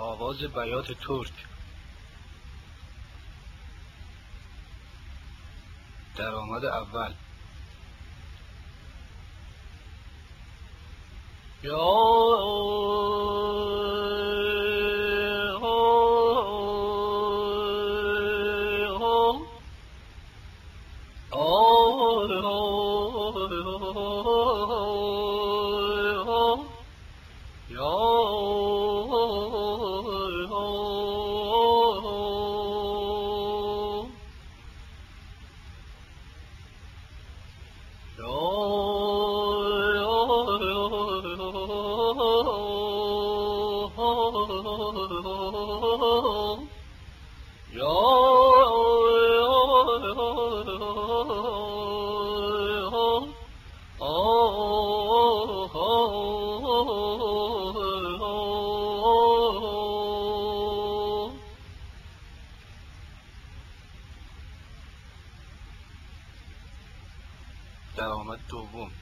آواز بیات ترک درآمد اول. درآمد دوم.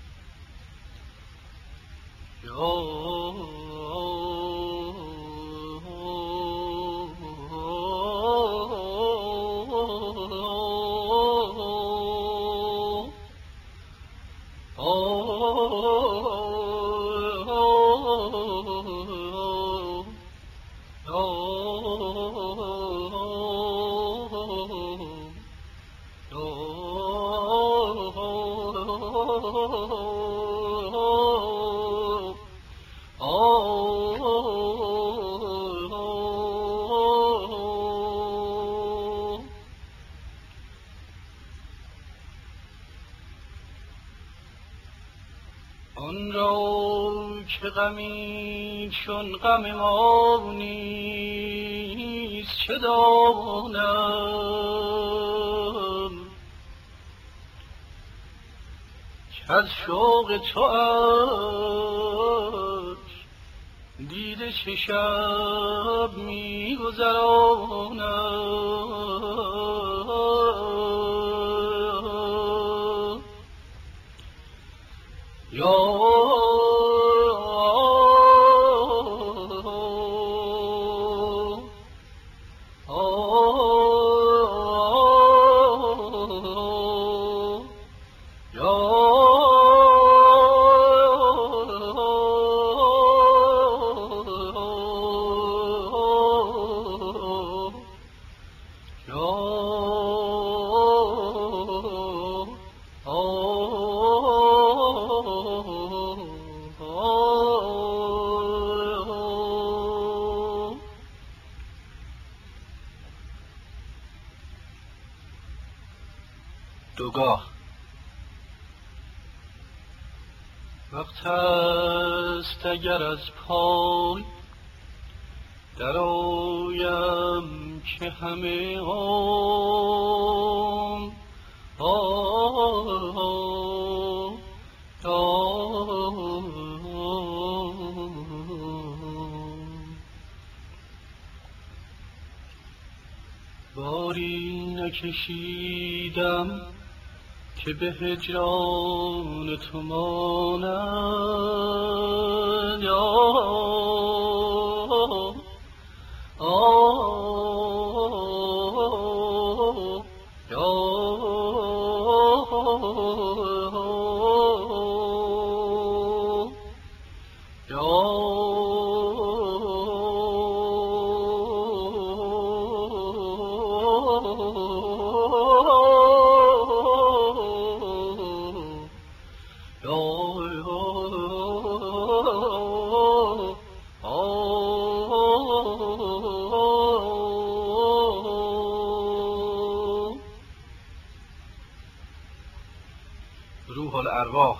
آن را که غمی چون غم ما نیست چه دانم که از شوق تو دیده چه شب می گذرانم. یا دوگاه. وقت است اگر از پای درآیم که همه عمر باری نکشیدم که به هجران تو مانم. روح الارواح.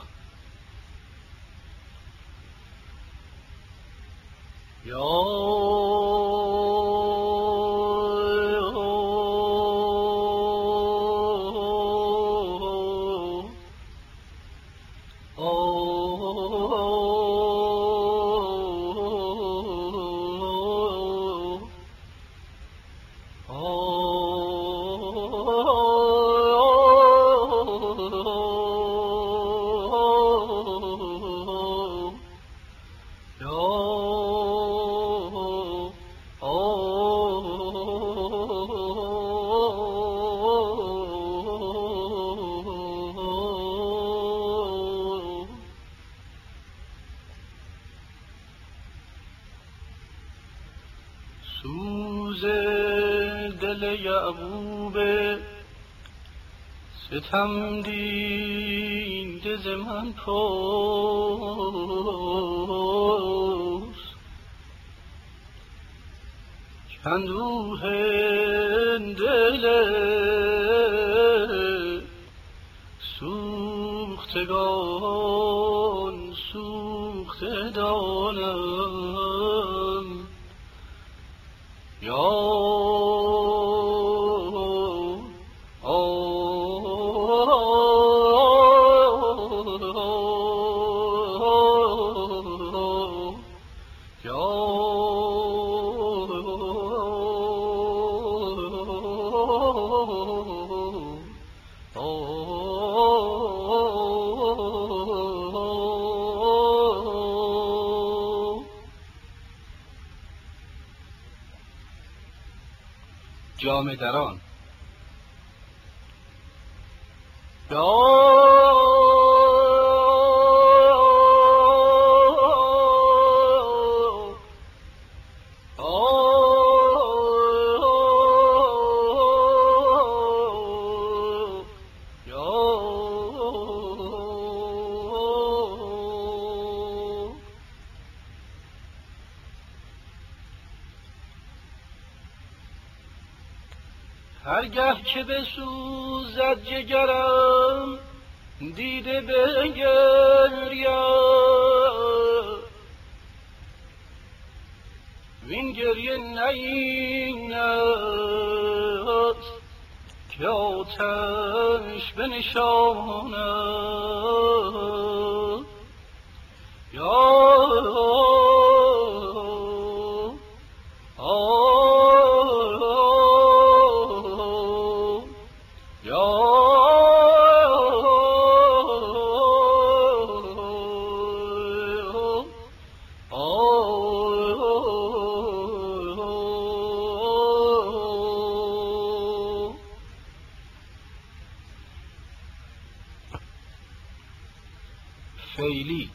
سوز دل یعقوب ستم دیده ز من پرس کاندوه دل سوختگان سوخته دانم یا جامه دران هرگه که بسوزد جگرم دیده بگریم وین گریه نه است که آتش بنشاند یا فعلی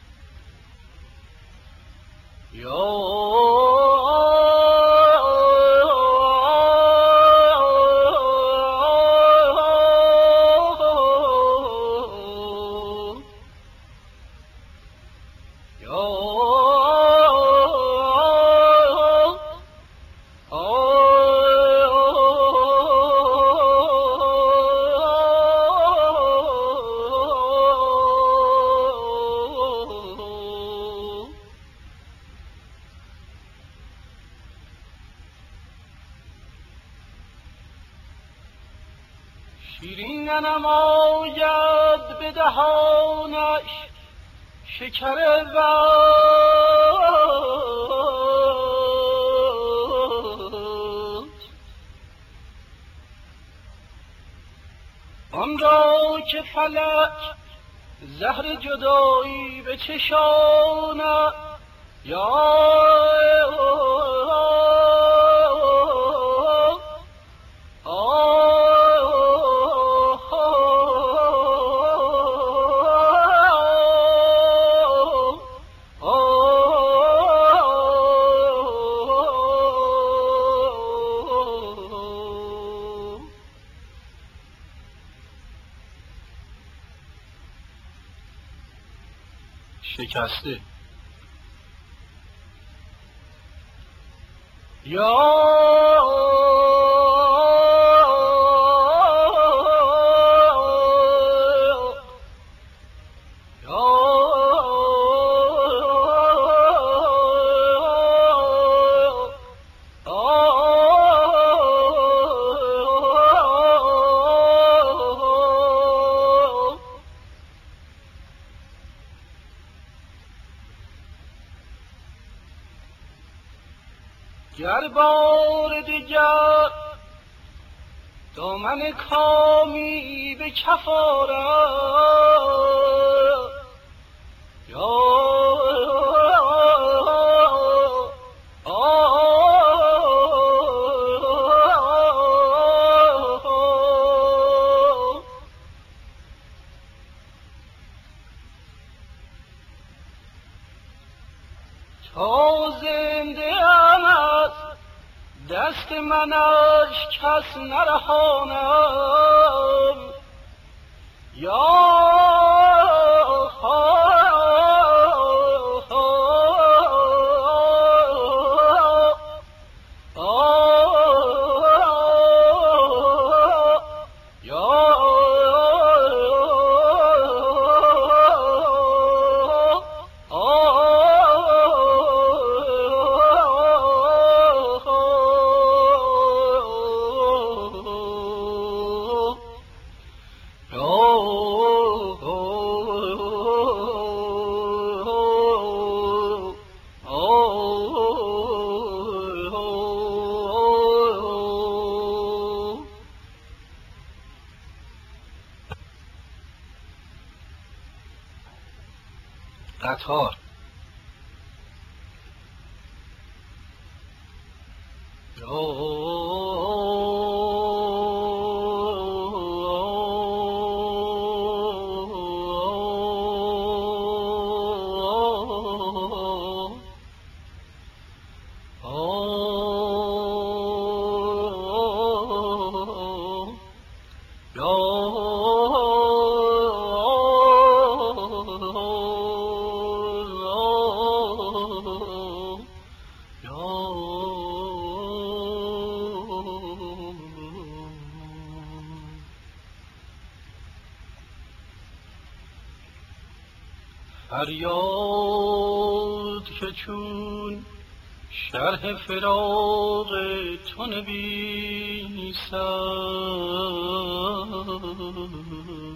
شیرین ننماید به دهانش شکر وصل آن را که فلک زهر جدایی به چشاند یا شکسته گر بار دیگر دامن کامی به کف آرم یا تا زنده ام از دست منش کس نرهانم یا قطار فریاد که چون شرح فراق تو نویسم،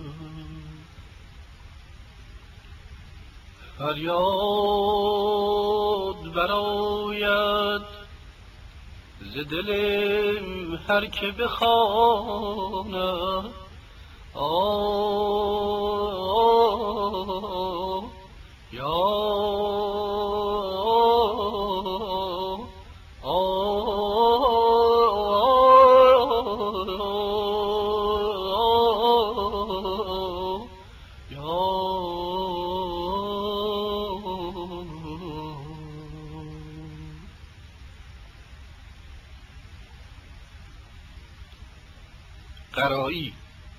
فریاد براید ز دل هر که بخواند. قرایی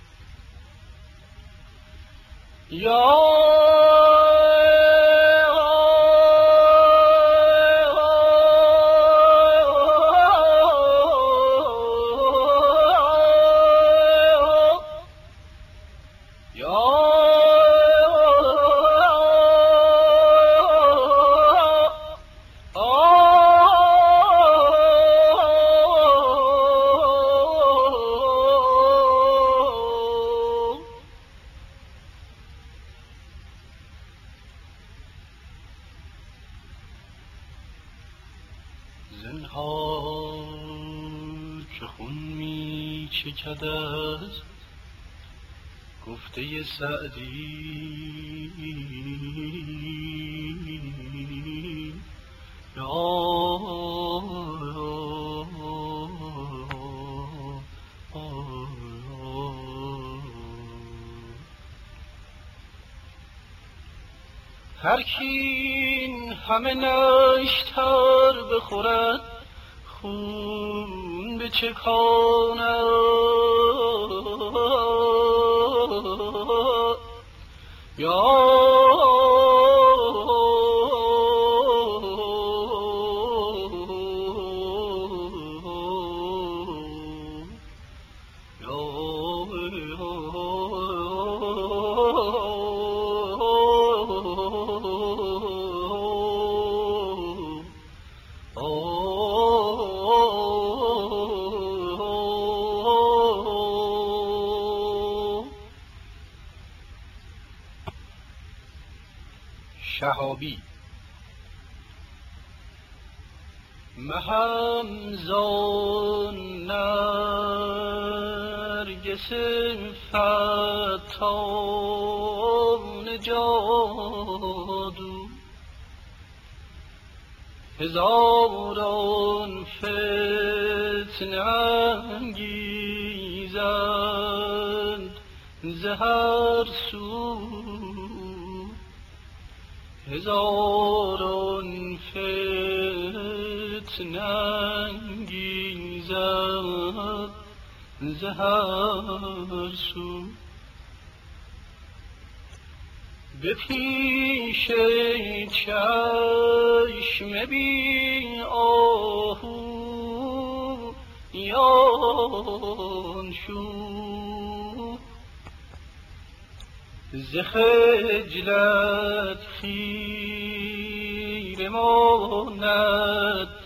زنهار که خون می چکد از گفته سعدی، هر کین همه نشتر بخورد خون بچکاند، شهابی مهم زان نرگس فتان جادو، هزاران فتنه انگیزند ز هر سو، هزاران فتنه انگیزند آید ز هر سو. به پیش چشم بی آهو یان شو، ز خجلت خیره ماند